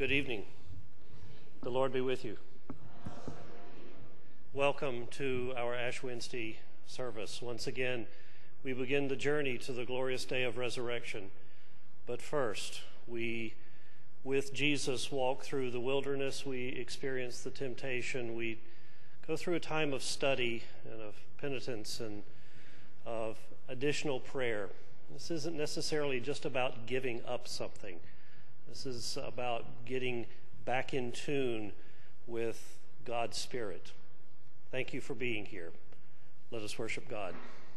Good evening. The Lord be with you. Welcome to our Ash Wednesday service. Once again, we begin the journey to the glorious day of resurrection. But first, we, with Jesus, walk through the wilderness. We experience the temptation. We go through a time of study and of penitence and of additional prayer. This isn't necessarily just about giving up something. This is about getting back in tune with God's Spirit. Thank you for being here. Let us worship God.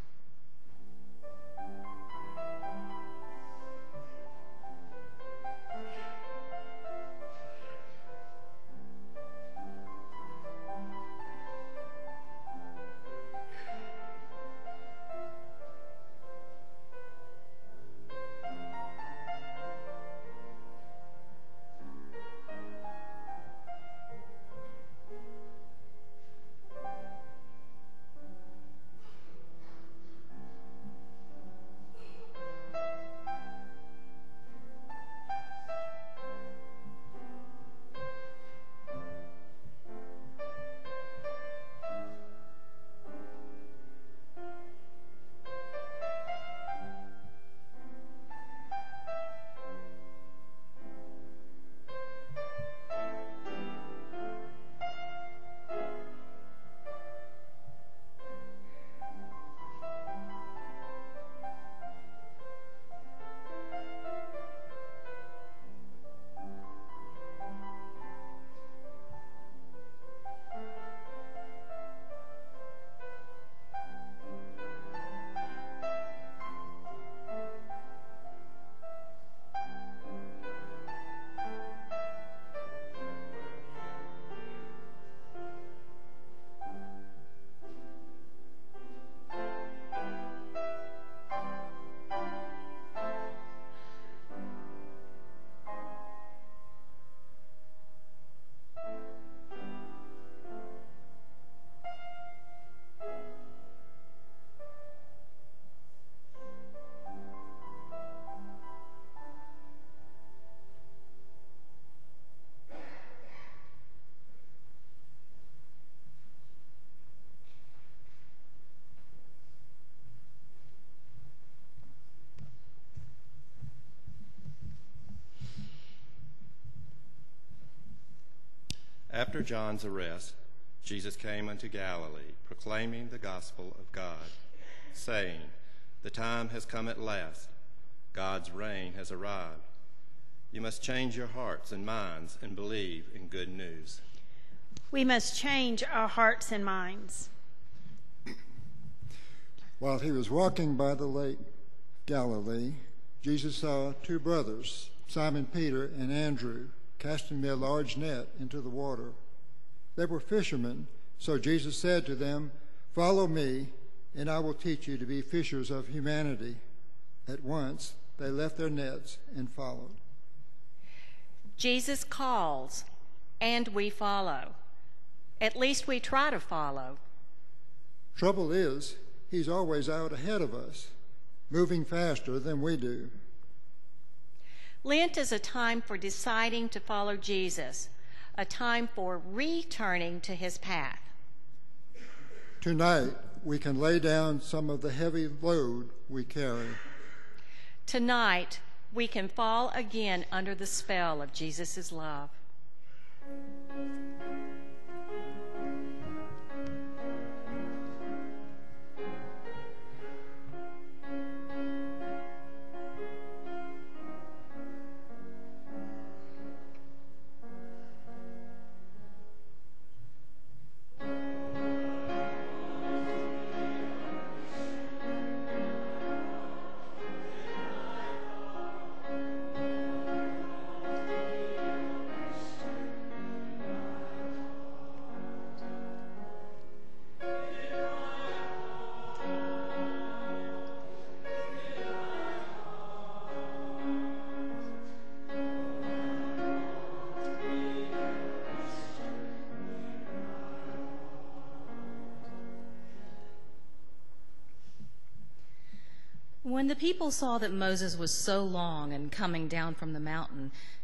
After John's arrest, Jesus came unto Galilee, proclaiming the gospel of God, saying, "The time has come at last. God's reign has arrived. You must change your hearts and minds and believe in good news." We must change our hearts and minds. While he was walking by the lake Galilee, Jesus saw two brothers, Simon Peter and Andrew, casting their large net into the water. They were fishermen, so Jesus said to them, "Follow me, and I will teach you to be fishers of humanity." At once they left their nets and followed. Jesus calls, and we follow. At least we try to follow. Trouble is, he's always out ahead of us, moving faster than we do. Lent is a time for deciding to follow Jesus, a time for returning to his path. Tonight, we can lay down some of the heavy load we carry. Tonight, we can fall again under the spell of Jesus' love. When the people saw that Moses was so long in coming down from the mountain,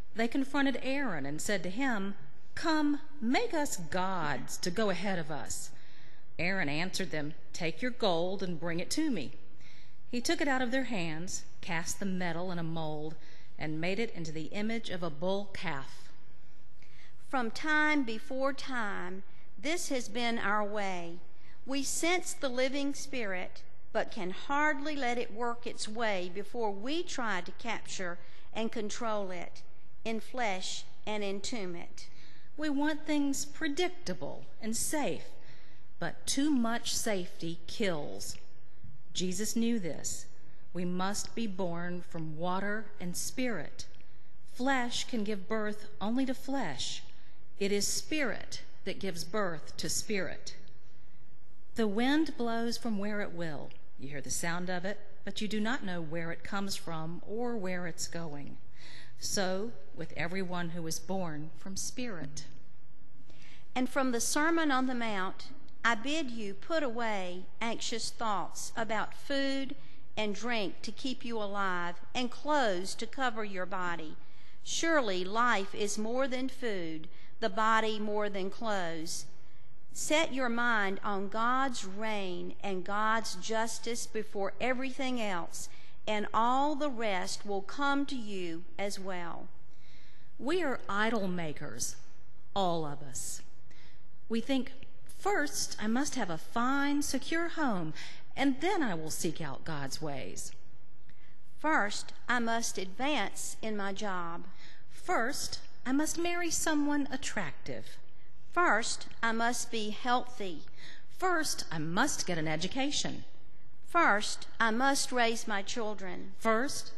They confronted Aaron and said to him, "Come, make us gods to go ahead of us." Aaron answered them, "Take your gold and bring it to me." He took it out of their hands, cast the metal in a mold, and made it into the image of a bull calf. From time before time, this has been our way. We sense the living Spirit, but can hardly let it work its way before we try to capture and control it, in flesh and entomb it. We want things predictable and safe, but too much safety kills. Jesus knew this. We must be born from water and spirit. Flesh can give birth only to flesh. It is spirit that gives birth to spirit. The wind blows from where it will. You hear the sound of it, but you do not know where it comes from or where it's going. So with everyone who is born from spirit. And from the Sermon on the Mount, I bid you put away anxious thoughts about food and drink to keep you alive, and clothes to cover your body. Surely life is more than food, the body more than clothes. Set your mind on God's reign and God's justice before everything else, and all the rest will come to you as well. We are idol makers, all of us. We think, first I must have a fine, secure home, and then I will seek out God's ways. First, I must advance in my job. First, I must marry someone attractive. First, I must be healthy. First, I must get an education. First, I must raise my children. First.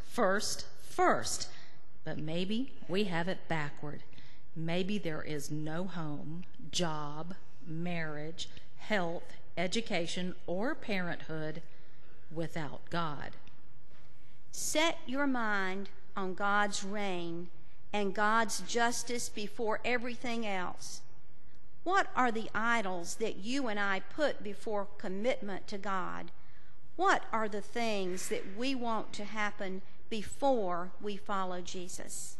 But maybe we have it backward. Maybe there is no home, job, marriage, health, education, or parenthood without God. Set your mind on God's reign and God's justice before everything else. What are the idols that you and I put before commitment to God? What are the things that we want to happen before we follow Jesus?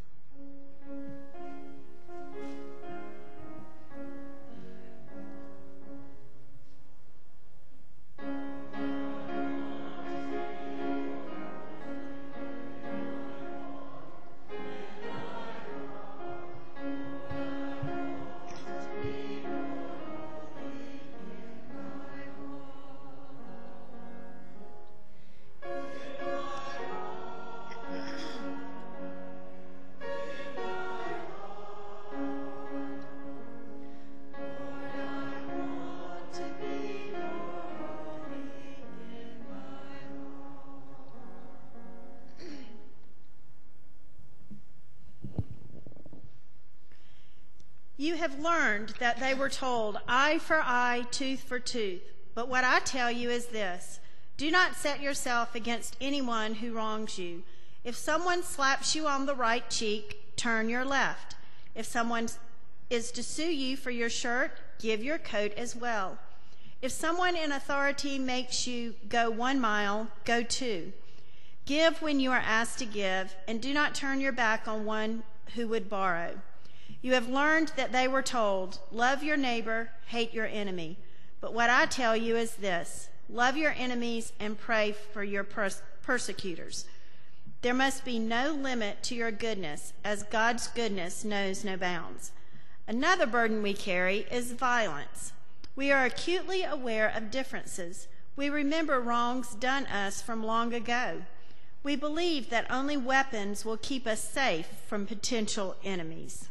You have learned that they were told, eye for eye, tooth for tooth. But what I tell you is this: do not set yourself against anyone who wrongs you. If someone slaps you on the right cheek, turn your left. If someone is to sue you for your shirt, give your coat as well. If someone in authority makes you go 1 mile, go 2. Give when you are asked to give, and do not turn your back on one who would borrow. You have learned that they were told, love your neighbor, hate your enemy. But what I tell you is this: love your enemies and pray for your persecutors. There must be no limit to your goodness, as God's goodness knows no bounds. Another burden we carry is violence. We are acutely aware of differences. We remember wrongs done us from long ago. We believe that only weapons will keep us safe from potential enemies.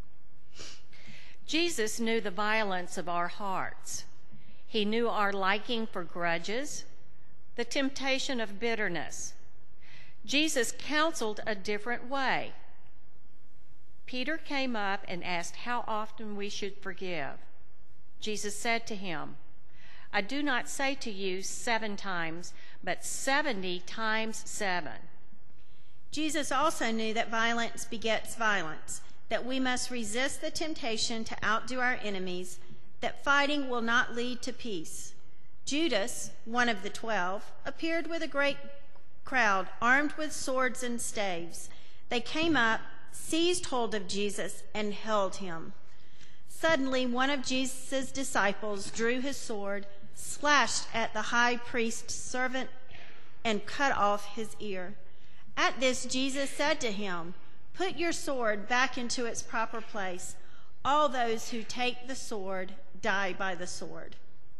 Jesus knew the violence of our hearts. He knew our liking for grudges, the temptation of bitterness. Jesus counseled a different way. Peter came up and asked how often we should forgive. Jesus said to him, I do not say to you 7 times, but 70 times 7. Jesus also knew that violence begets violence, that we must resist the temptation to outdo our enemies, that fighting will not lead to peace. Judas, one of the 12, appeared with a great crowd armed with swords and staves. They came up, seized hold of Jesus and held him. Suddenly, one of Jesus' disciples drew his sword, slashed at the high priest's servant, and cut off his ear. At this, Jesus said to him, "Put your sword back into its proper place. All those who take the sword die by the sword."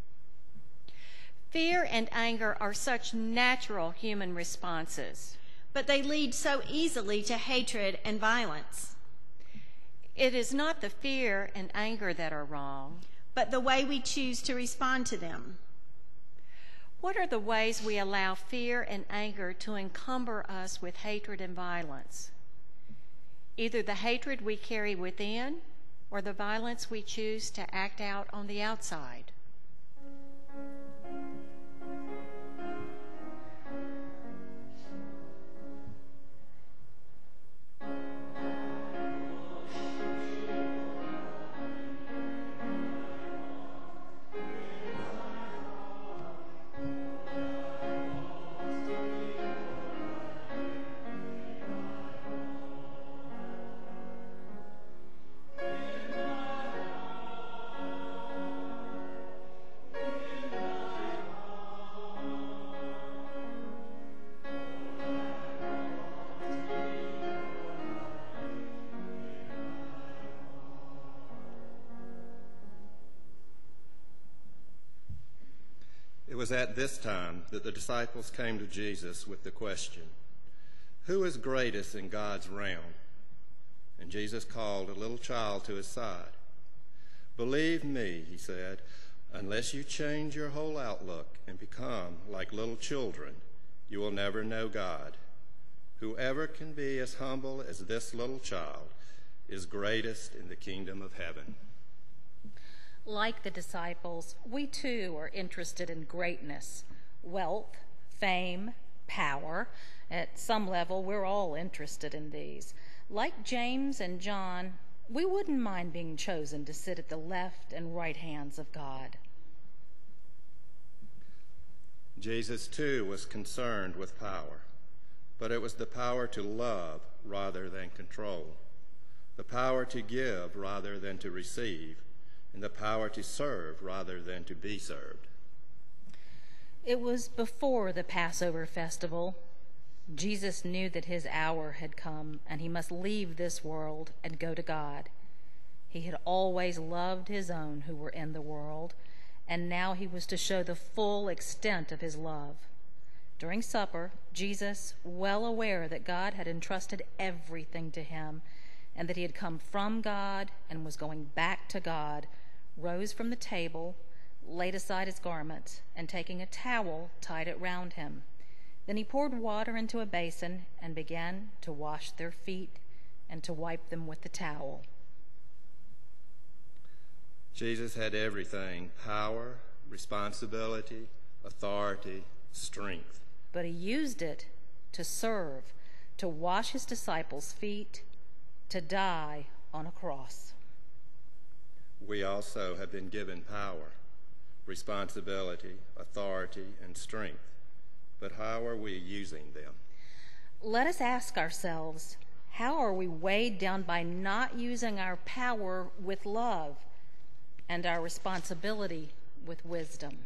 Fear and anger are such natural human responses. But they lead so easily to hatred and violence. It is not the fear and anger that are wrong, but the way we choose to respond to them. What are the ways we allow fear and anger to encumber us with hatred and violence? Either the hatred we carry within or the violence we choose to act out on the outside. It was at this time that the disciples came to Jesus with the question, "Who is greatest in God's realm?" And Jesus called a little child to his side. "Believe me," he said, "unless you change your whole outlook and become like little children, you will never know God. Whoever can be as humble as this little child is greatest in the kingdom of heaven." Like the disciples, we too are interested in greatness, wealth, fame, power. At some level, we're all interested in these. Like James and John, we wouldn't mind being chosen to sit at the left and right hands of God. Jesus too was concerned with power, but it was the power to love rather than control, the power to give rather than to receive, and the power to serve rather than to be served. It was before the Passover festival. Jesus knew that his hour had come and he must leave this world and go to God. He had always loved his own who were in the world, and now he was to show the full extent of his love. During supper, Jesus, well aware that God had entrusted everything to him and that he had come from God and was going back to God, rose from the table, laid aside his garments, and taking a towel, tied it round him. Then he poured water into a basin and began to wash their feet and to wipe them with the towel. Jesus had everything: power, responsibility, authority, strength. But he used it to serve, to wash his disciples' feet, to die on a cross. We also have been given power, responsibility, authority, and strength. But how are we using them? Let us ask ourselves, how are we weighed down by not using our power with love and our responsibility with wisdom?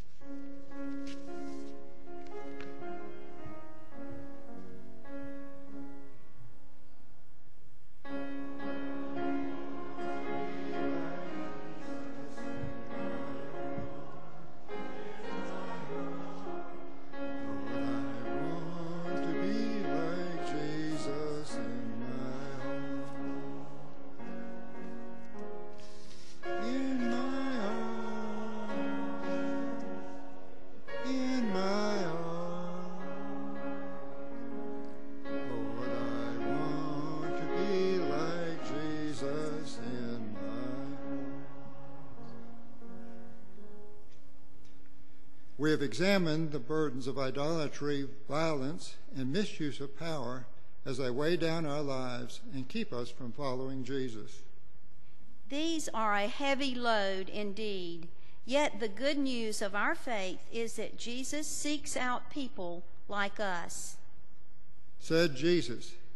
We have examined the burdens of idolatry, violence, and misuse of power as they weigh down our lives and keep us from following Jesus. These are a heavy load indeed, yet the good news of our faith is that Jesus seeks out people like us. Said Jesus,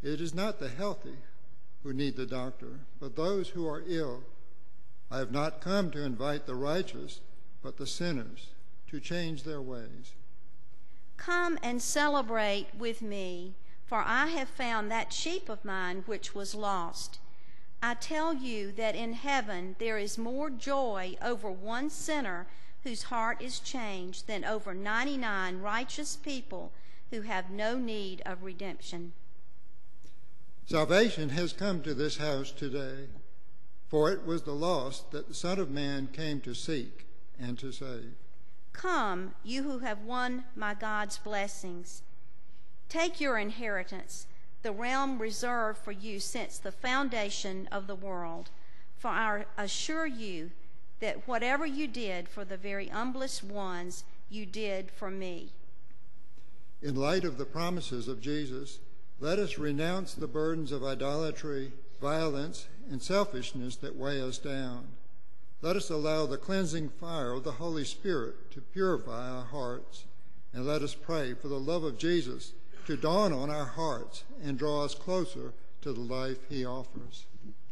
It is not the healthy who need the doctor, but those who are ill. I have not come to invite the righteous, but the sinners, to change their ways. Come and celebrate with me, for I have found that sheep of mine which was lost. I tell you that in heaven there is more joy over one sinner whose heart is changed than over 99 righteous people who have no need of redemption. Salvation has come to this house today, for it was the lost that the Son of Man came to seek and to save. Come, you who have won my God's blessings. Take your inheritance, the realm reserved for you since the foundation of the world. For I assure you that whatever you did for the very humblest ones, you did for me. In light of the promises of Jesus, let us renounce the burdens of idolatry, violence, and selfishness that weigh us down. Let us allow the cleansing fire of the Holy Spirit to purify our hearts, and let us pray for the love of Jesus to dawn on our hearts and draw us closer to the life he offers.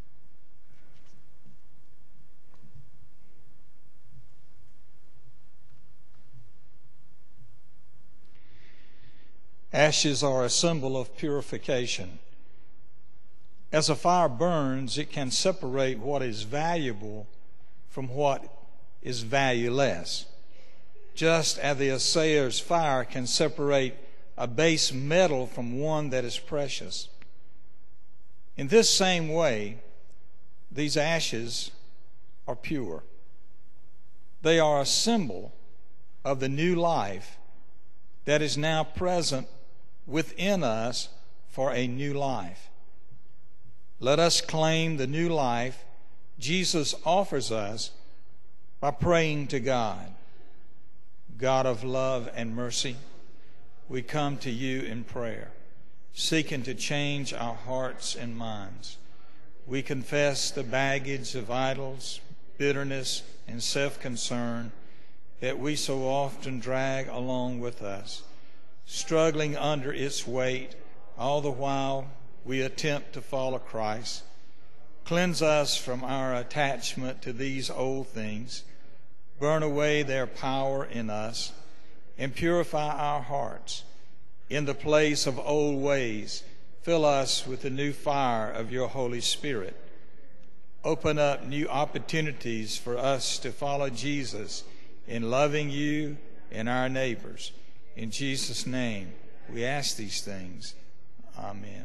Ashes are a symbol of purification. As a fire burns, it can separate what is valuable from what is valueless, just as the assayer's fire can separate a base metal from one that is precious. In this same way, these ashes are pure. They are a symbol of the new life that is now present within us for a new life. Let us claim the new life Jesus offers us by praying to God. God of love and mercy, we come to you in prayer, seeking to change our hearts and minds. We confess the baggage of idols, bitterness, and self-concern that we so often drag along with us, struggling under its weight, all the while we attempt to follow Christ. Cleanse us from our attachment to these old things, burn away their power in us, and purify our hearts. In the place of old ways, fill us with the new fire of your Holy Spirit. Open up new opportunities for us to follow Jesus in loving you and our neighbors. In Jesus' name, we ask these things. Amen.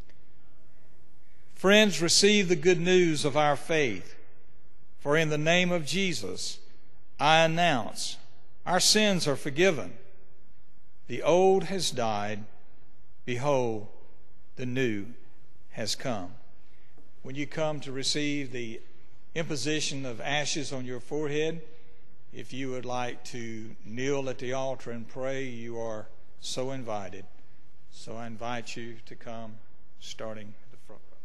Friends, receive the good news of our faith. For in the name of Jesus, I announce our sins are forgiven. The old has died. Behold, the new has come. When you come to receive the imposition of ashes on your forehead, if you would like to kneel at the altar and pray, you are so invited. So I invite you to come, starting at the front row.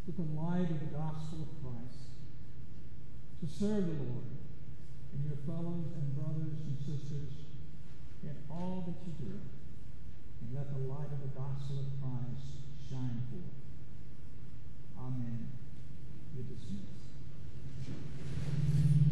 with the light of the gospel of Christ, to serve the Lord and your fellows and brothers and sisters in all that you do, and let the light of the gospel of Christ shine forth. Amen. You're dismissed.